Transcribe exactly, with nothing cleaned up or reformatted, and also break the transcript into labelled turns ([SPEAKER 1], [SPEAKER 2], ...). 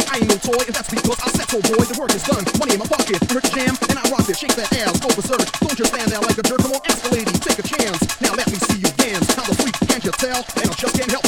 [SPEAKER 1] I ain't no toy, and that's because I said so, boy. The work is done, money in my pocket. You heard the jam, and I rock it. Shake that ass, go berserk. Don't just stand there like a jerk. Come on, ask the lady, take a chance. Now let me see you dance. How the freak can't you tell? And I just can't help